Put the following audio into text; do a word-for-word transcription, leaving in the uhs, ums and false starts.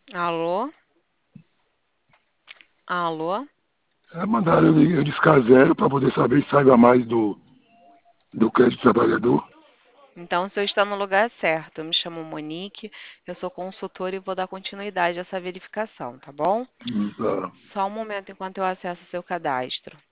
Alô? Alô? É, mandaram eu, eu discar zero para poder saber se saiba mais do, do crédito do trabalhador. Então, você está no lugar certo. Eu me chamo Monique, eu sou consultora e vou dar continuidade a essa verificação, tá bom? Hum, tá. Só um momento enquanto eu acesso o seu cadastro.